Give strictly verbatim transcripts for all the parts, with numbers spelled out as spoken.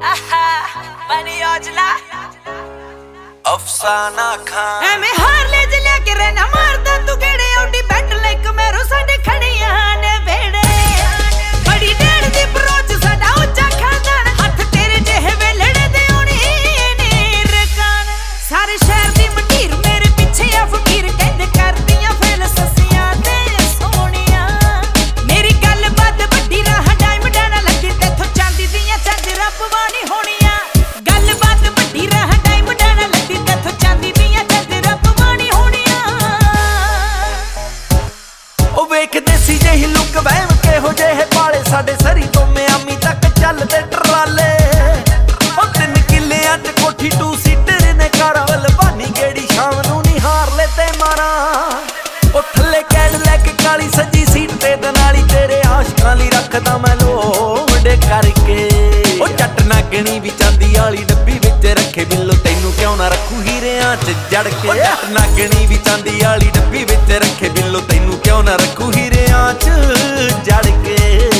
अफसाना खान ਐਵੇਂ ਹਾਰ ਲੈ ਜਲਿਆ ਕੇ ਰਹਿਣਾ ਮਾਰਦਾ ਤੂੰ ਕਿਹੜੇ ਆਉਂਦੀ ਬੈਠ ਲੈ ਕਮੇਰੋ ਸਾਡੇ ਖੜੀਆਂ ਨੇ ਵੇੜੇ ਬੜੀ ਡੇੜ ਦੀ ਬਰੋਚ ਸਾਡਾ ਉੱਚਾ ਖਾਨਦਾਨ ਹੱਥ ਤੇਰੇ ਜਿਹੇ ਵੇਲੜੇ ਦੇ ਆਉਣੀ ਨੇ ਰਕਾਨ ਸਾਰੇ ਸ਼ਹਿਰ ਦੀ ਮਟੀਰ ਮੇਰੇ ਪਿੱਛੇ ਆ ਫਕੀਰ ਕਹਿੰਦੇ ਕਰਦੀਆਂ ਫੇਲ ਸੱਸੀਆਂ ਤੇ ਸੋਹਣੀਆਂ ਮੇਰੀ ਗੱਲ ਬਾਤ ਵੱਡੀ ਰਾਹ ਡਾਇਮੰਡਾਂ ਨਾਲ ਲੱਗੀ ਤੇਥੋਂ ਚਾਂਦੀ ਦੀਆਂ ਝਾਂਜਰਾਂ ਪਵਾਣੀ ਹੋਣੀਆਂ ਗੱਲ ਬਾਤ ਵੱਡੀ ਰਾਹ ਡਾਇਮੰਡਾਂ ਨਾਲ ਲੱਗੀ ਤੇਥੋਂ ਚਾਂਦੀ ਦੀਆਂ ਝਾਂਜਰਾਂ ਪਵਾਣੀ ਹੋਣੀਆਂ ਉਹ ਵੇਖਦੇ ਸੀ ਜਿਹੀ ਲੁੱਕ ਵਹਿਮ ਕਿਹੋ ਜਿਹੇ ਪਾਲੇ ਸਾਡੇ ਸਰੀ ਤੋਂ ਮਿਆਮੀ ਤੱਕ ਚੱਲਦੇ ਟਰਾਲੇ ਉਹ ਤਿੰਨ ਕਿੱਲਿਆਂ 'ਚ ਕੋਠੀ ਟੂ ਸੀਟਰ ਨੇ ਕਾਰਵਲ ਬਾਨੀ ਗੇੜੀ ਸ਼ਾਮ ਨੂੰ ਨਿਹਾਰ ਲੈ ਤੇ ਮਾਰਾਂ ਉਹ ਥੱਲੇ ਕੈਡ ਲੈ ਕੇ ਕਾਲੀ ਸੱਜੀ ਸੀਟ ਤੇ ਦਨਾਲੀ ਤੇਰੇ ਆਸ਼ਕਾਂ ਲਈ ਰੱਖਦਾ ਮੈਂ ਲੋੜ ਕਰਕੇ ਉਹ ਜੱਟ ਨਾਗਣੀ ਵੀ ਚਾਂਦੀ ਵਾਲੀ ਡੱਬੀ ਵਿੱਚ ਰੱਖੇ ਬਿੱਲੋ ਤੈਨੂੰ ਕਿਉਂ ਨਾ ਰੱਖੂ ਹੀਰਿਆਂ 'ਚ ਜੜ ਕੇ ਜੱਟ ਨਾਗਣੀ ਵੀ ਚਾਂਦੀ ਵਾਲੀ ਡੱਬੀ ਵਿੱਚ ਰੱਖੇ ਬਿੱਲੋ ਤੈਨੂੰ ਕਿਉਂ ਨਾ ਰੱਖੂ ਹੀਰਿਆਂ 'ਚ ਜੜ ਕੇ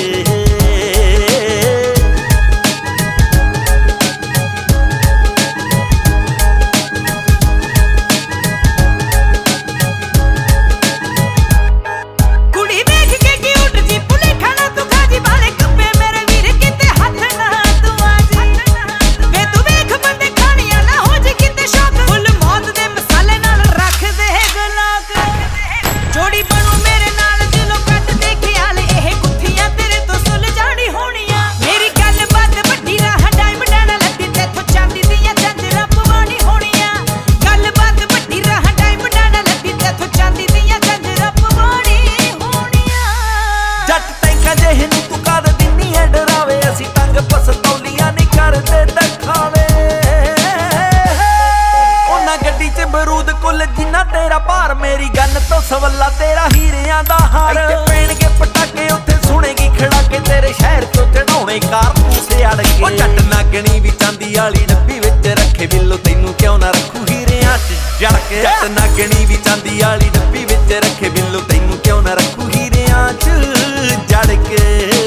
तेरा भार मेरी गन तो सवला तेरा हीरियां दा हार इत्थे पैणगे पटाके उत्थे सुनेगी खड़ाके तेरे शहर तो चढ़ाउणे कारतूस अड़ के ओ जट नागणी भी चांदी वाली डब्बी विच रखे बिल्लो तैनू क्यों ना रखू हीरियां च जड़ के जट नागणी भी चांदी वाली डब्बी विच रखे बिल्लो तैनू क्यों ना रखू हीरियां च जड़ के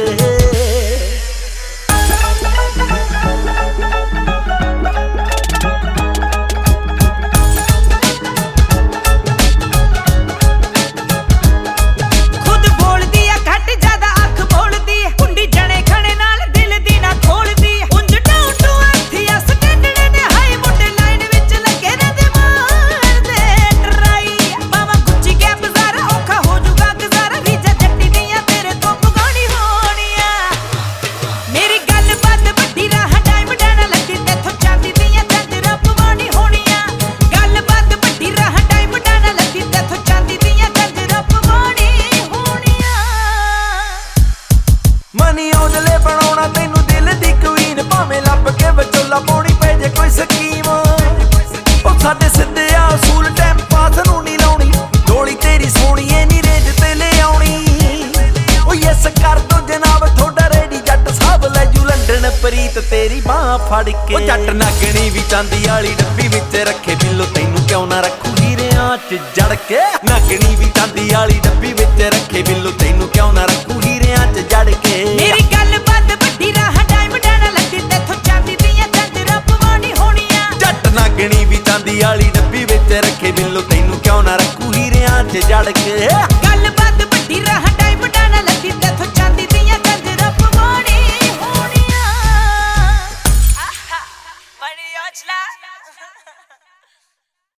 ਸਾਡੇ ਸਿੱਧੇ ਆ ਅਸੂਲ ਟਾਈਮ ਪਾਸ ਨੂੰ ਨਹੀਂ ਲਾਉਣੀ ਢੋਲੀ ਤੇਰੀ ਸੋਹਣੀਏ ਨੀ ਰੇਂਜ ਤੇ ਲੈ ਆਉਣੀ ਉਹ ਯੈਸ ਕਰ ਦੋ ਜਨਾਬ ਥੋੜਾ ਰੈਡੀ ਜੱਟ ਸਾਹਿਬ ਲੈ ਜੂ ਲੰਡਨ ਪ੍ਰੀਤ ਤੇਰੀ ਬਾਹ ਫੜ ਕੇ ਉਹ ਜੱਟ ਨਾਗਣੀ ਵੀ ਚਾਂਦੀ ਵਾਲੀ ਡੱਬੀ ਵਿੱਚ ਰੱਖੇ ਬਿੱਲੋ ਤੈਨੂੰ ਕਿਉਂ ਨਾ ਰੱਖੂ ਹੀਰਿਆਂ 'ਚ ਜੜ ਕੇ ਨਾਗਣੀ ਵੀ ਚਾਂਦੀ ਵਾਲੀ ਡੱਬੀ ਵਿੱਚ ਰੱਖੇ ਬਿੱਲੋ ਤੈਨੂੰ ਕਿਉਂ ਨਾ ਰੱਖੂ ਹੀਰਿਆਂ 'ਚ ਜੜ ਕੇ ਮੇਰੀ ਗੱਲ ਬੰਦ ਵੱਡੀ ਰਾਹ ਡਾਇਮੰਡਾਂ ਨਾਲ ਲੱਗੀ ਤੇਥੋਂ ਚਾਂਦੀ ਦੀਆਂ ਝਾਂਜਰਾਂ ਪਵਾਣੀ ਹੋਣੀਆਂ ਜੱਟ ਨਾਗਣੀ ਵੀ ਚਾਂਦੀ ਵਾਲੀ ਡੱਬੀ ਵਿੱਚ ਰੱਖੇ ਬਿੱਲੋ ਤੈਨੂੰ ਕਿਉਂ ਨਾ ਰੱਖੂ ਹੀਰਿਆਂ 'ਚ ਜੜ ਕੇ ਗੱਲ ਬੰਦ ਵੱਡੀ ਰਾਹ ਡਾਇਮੰਡਾਂ ਨਾਲ ਲੱਗੀ ਤੇਥੋਂ ਚਾਂਦੀ ਦੀਆਂ ਝਾਂਜਰਾਂ ਪਵਾਣੀ ਹੋਣੀਆਂ ਬੜੀ ਯੋਜਨਾ